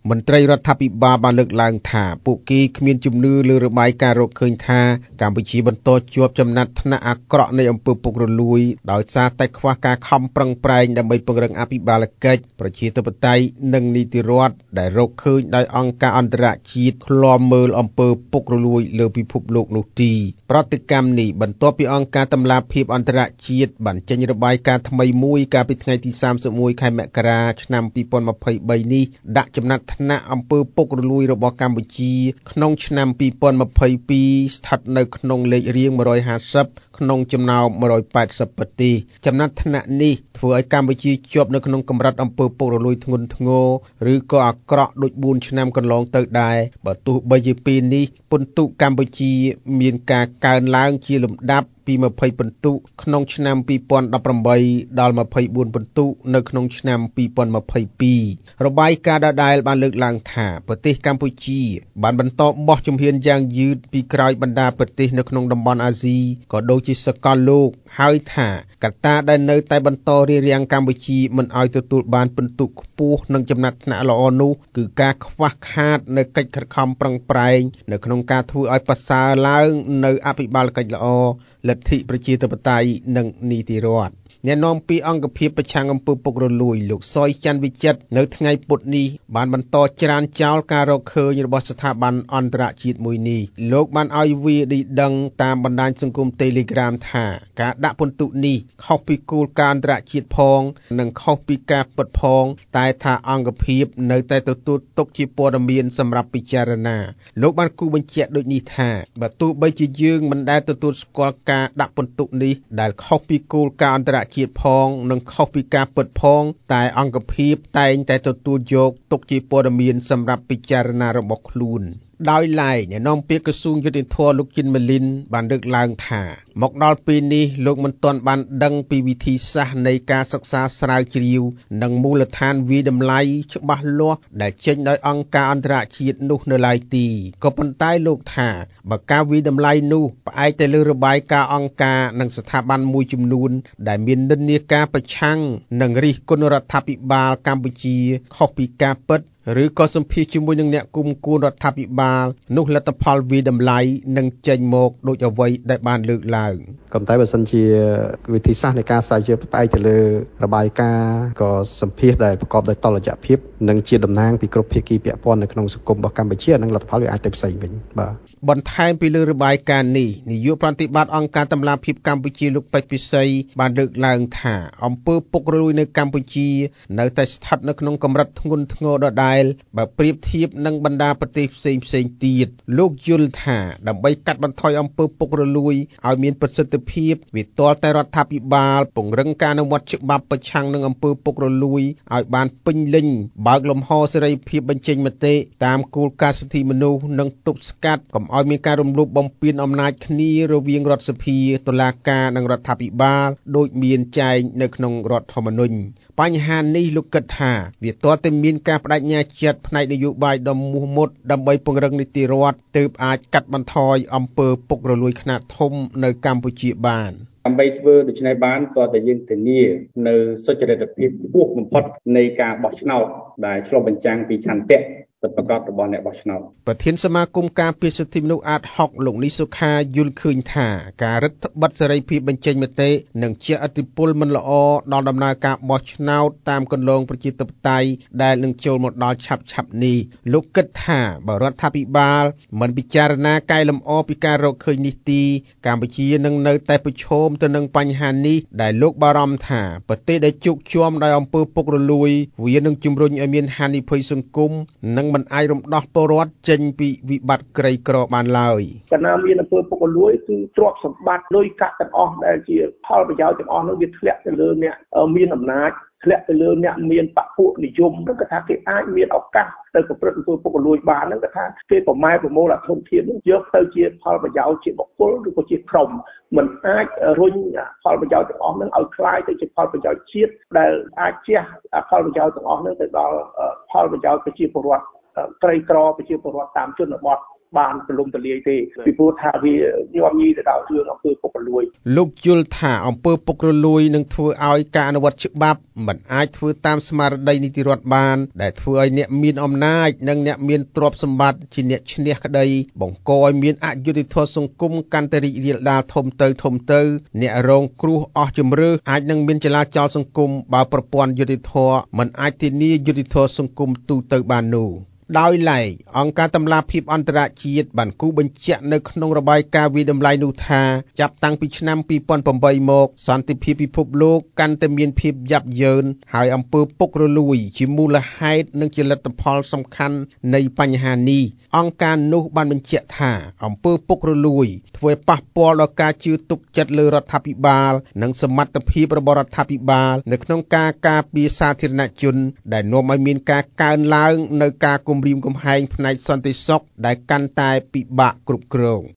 មន្ត្រីរដ្ឋាភិបាលបានលើកឡើងថាពួកគេគ្មានជំនឿលើរបាយការណ៍រកឃើញថាកម្ពុជាបន្តជាប់ចំណាត់ថ្នាក់អាក្រក់នៃអំពើពុករលួយដោយសារតែខ្វះការខំប្រឹងប្រែងដើម្បីពង្រឹងអភិបាលកិច្ចប្រជាធិបតេយ្យនិងនីតិរដ្ឋដែលរកឃើញដោយអង្គការអន្តរជាតិឃ្លាំមើលអំពើពុករលួយលើពិភពលោកនោះទីប្រតិកម្មនេះបន្ទាប់ពីអង្គការតម្លាភាពអន្តរជាតិបានចេញរបាយការណ៍ថ្មីមួយកាលពីថ្ងៃទី31ខែមករាឆ្នាំ2023នេះដាក់ចំណាត់ថ្នាក់អំពើពុករលួយរបស់កម្ពុជាក្នុងឆ្នាំ2022ស្ថិតនៅក្នុងលេខរៀង150ក្នុងចំណោម180ប្រទេសចំណាត់ថ្នាក់នេះធ្វើឲ្យកម្ពុជាជាប់នៅក្នុងកម្រិតអំពើពុករលួយធ្ងន់ធ្ងរឬក៏អាក្រក់ដូច4ឆ្នាំកន្លងទៅដែរបើទោះបីជាពេលនេះពិន្ទុកម្ពុជាមានការកើនឡើងជាលំដាប់ពី20ពិន្ទុក្នុងឆ្នាំ2018ដល់24ពិន្ទុនៅក្នុងឆ្នាំ2022របាយការណ៍ដដែលបានលើកឡើងថាប្រទេសកម្ពុជាបានបន្តបោះជំហានយ៉ាងយឺតពីក្រោយបណ្ដាប្រទេសនៅក្នុងតំបន់អាស៊ីក៏ដូចជាសកលលោកហើយថាកត្តាដែលនៅតែបន្តរារាំងកម្ពុជាមិនឲ្យទទួលបានពិន្ទុខ្ពស់និងចំណាត់ថ្នាក់ល្អនោះគឺការខ្វះខាតនៅកិច្ចខិតខំប្រឹងប្រែងនៅក្នុងការធ្វើឲ្យប្រសើរឡើងនៅអភិបាលកិច្ចល្អលទ្ធិប្រជាធិបតេយ្យនិងនីតិរដ្ឋអ្នកនាំពាក្យអង្គភាពប្រឆាំងអំពើពុករលួយលោកសុយច័ន្ទវិចិត្រនៅថ្ងៃពុធនេះបានបន្តច្រានចោលការរកឃើញរបស់ស្ថាប័នអន្តរជាតិមួយនេះលោកបានឲ្យវាឌីដឹងតាមបណ្ដាញសង្គម Telegram ថាការដាក់ពិន្ទុនេះខុសពីគោលការណ៍អន្តរជាតិផងនិងខុសពីការពិតផងតែថាអង្គភាពនៅតែទទួលទុកជាព័ត៌មានសម្រាប់ពិចារណាលោកបានគូបញ្ជាក់ដូចនេះថាបើទោះបីជាយើងមិនដែលទទួលស្គាល់ការដាក់ពិន្ទុនេះដែលខុសពីគោលការណ៍អន្តរជាតិផងនិងខុសពីការពិតផងតែអង្គភាពតែងតែទទួលយកទុកជាព័ត៌មានសម្រាប់ពិចារណារបស់ខ្លួនដោយឡែកអ្នកនាំពាក្យក្រសួងយុតិធម៌លោកជិនម៉ាលីនបានលើកឡើងថាមកដល់ពេលនេះលោកមិនទាន់បានដឹងពីវិធីសាស្ត្រនៃការសិក្សាស្រាវជ្រាវនិងមូលដ្ឋានវិតម្លៃច្បាស់លាស់ដែលចេញដោយអង្គការអន្តរជាតិនោះនៅឡើយទេក៏ប៉ុន្តែលោកថាបើការវិតម្លៃនោះផ្អែកទៅលើរបាយការណ៍អង្គការនិងស្ថាប័នមួយចំនួនដែលមាននិន្នាការប្រឆាំងនិងរិះគន់រដ្ឋាភិបាលកម្ពុជាខុសពីការពិតឬក៏សម្ភាសជាមួយនឹងអ្នកគុំគួនរដ្ឋាភិបាលនោះលទ្ធផលវិតម្លៃនឹងចេញមកដូចអ្វីដែលបានលើកឡើងក៏តែបើសិនជាវិធីសាស្ត្រនៃការស្រាវជ្រាវផ្អែកទៅលើរបាយការណ៍ក៏សម្ភាសដែលប្រកបដោយតុល្យភាពនិងជាតំណាងពីគ្រប់ភាគីពាក់ព័ន្ធនៅក្នុងសង្គមរបស់កម្ពុជានិងលទ្ធផលវាអាចទៅផ្សេងវិញបាទបន្ថែមពីលើរបាយការណ៍នេះនាយកប្រតិបត្តិអង្គការតម្លាភាពកម្ពុជាលោកពេជ្រពិសីបានលើកឡើងថាអំពើពុករលួយនៅកម្ពុជានៅតែស្ថិតនៅក្នុងកម្រិតធ្ងន់ធ្ងរដដែលបើប្រៀបធៀបនឹងបណ្ដាប្រទេសផ្សេងទៀតលោកយល់ថាដើម្បីកាត់បន្ថយអំពើពុករលួយឲ្យមានប្រសិទ្ធភាពវាទាល់តែរដ្ឋាភិបាលពង្រឹងការអនុវត្តច្បាប់ប្រឆាំងនឹងអំពើពុករលួយឲ្យបានពេញលេញបើកលំហសេរីភាពបញ្ចេញមតិតាមគោលការណ៍សិទ្ធិមនុស្សនិងទប់ស្កាត់កុំឲ្យមានការរំលោភបំពានអំណាចគ្នារវាងរដ្ឋសភាតុលាការនិងរដ្ឋាភិបាលដោយមានចែងនៅក្នុងរដ្ឋធម្មនុញ្ញបញ្ហានេះលោកគិតថាវាទាល់តែមានការបដិញ្ញាចិត្តផ្នែកនយោបាយដ៏មោះមុតដើម្បីពង្រឹងនីតិរដ្ឋទើបអាចកាត់បន្ថយអំពើពុករលួយខ្នាតធំនៅកម្ពុជាបានដើម្បីធ្វើដូច្នេះបានក៏តែយើងធានានៅសុចរិតភាពខ្ពស់បំផុតនៃការបោះឆ្នោតដែលឆ្លុះបញ្ចាំងពីឆន្ទៈពិតប្រាកដរបស់អ្នកបោះឆ្នោតប្រធានសមាគមការពារសិទ្ធិមនុស្សអាត6លោកនីសុខាយល់ឃើញថាការរឹតបន្តឹងសេរីភាពបញ្ចេញមតិនិងជះឥទ្ធិពលមិនល្អដល់ដំណើរការបោះឆ្នោតតាមគន្លងប្រជាធិបតេយ្យដែលនឹងចូលមកដល់ឆាប់នេះលោកគិតថាបើរដ្ឋាភិបាលមិនពិចារណាកែលម្អពីការរកឃើញនេះទីកម្ពុជានឹងនៅតែប្រឈមទៅនឹងបញ្ហានេះដែលលោកបារម្ភថាប្រទេសដែលជោគជាំដោយអំពើពុករលួយវានឹងជំរុញឲ្យមានហានិភ័យសង្គមនិងមិនអាចរំដោះពលរដ្ឋចេញពីវិបត្តិក្រីក្របានឡើយកាលណាមានអំពើពុករលួយគឺទ្រព្យសម្បត្តិលុយកាក់ទាំងអស់ដែលជាផលប្រយោជន៍ទាំងអស់នោះវាធ្លាក់ទៅលើអ្នកមានអំណាចធ្លាក់ទៅលើអ្នកមានបពុនិយមហ្នឹងគេថាគេអាចមានឱកាសទៅប្រព្រឹត្តអំពើពុករលួយបានហ្នឹងគេថាគេប្រម៉ែប្រមូលធនធាននោះយកទៅជាផលប្រយោជន៍ជាបុគ្គលឬក៏ជាក្រុមមិនអាចរុញផលប្រយោជន៍ទាំងអស់ហ្នឹងឲ្យคล้ายទៅជាផលប្រយោជន៍ជាតិដែលអាចជះផលប្រយោជន៍ទាំងអស់ហ្នឹងទៅដល់ផលប្រយោជន៍ប្រជាពលរដ្ឋក្រីក្រប្រជាពលរដ្ឋតាមជនបទបានទលំទលាយទេពីព្រោះថាវាញោមញីទៅដល់រឿងអំពើពុករលួយលោកយល់ថាអំពើពុករលួយនឹងធ្វើឲ្យការអនុវត្តច្បាប់មិនអាចធ្វើតាមស្មារតីនីតិរដ្ឋបានដែលធ្វើឲ្យអ្នកមានអំណាចនិងអ្នកមានទ្រព្យសម្បត្តិជាអ្នកឈ្នះក្តីបង្កឲ្យមានអយុត្តិធម៌សង្គមកាន់តែរីករាលដាលធំទៅអ្នករងគ្រោះអស់ជម្រើសអាចនឹងមានចលាចលសង្គមបើប្រព័ន្ធយុត្តិធម៌មិនអាចធានាយុត្តិធម៌សង្គមទូទៅបាននោះដោយឡែកអង្គការតម្លាភាពអន្តរជាតិបានគូបញ្ជាក់នៅក្នុងរបាយការណ៍វិតម្លៃនោះថាចាប់តាំងពីឆ្នាំ2008មកសន្តិភាពពិភពលោកកាន់តែមានភាពយ៉ាប់យ៉ឺនហើយអំពើពុករលួយជាមូលហេតុនិងជាលទ្ធផលសំខាន់នៃបញ្ហានេះអង្គការនោះបានបញ្ជាក់ថាអំពើពុករលួយធ្វើឲ្យប៉ះពាល់ដល់ការជឿទុកចិត្តលើរដ្ឋាភិបាលនិងសមត្ថភាពរបស់រដ្ឋាភិបាលនៅក្នុងការការពារសាធារណជនដែលនាំឲ្យមានការកើនឡើងនៅការគំរាមកំហែងផ្នែកសន្តិសុខដែលកាន់តែពិបាកគ្រប់គ្រង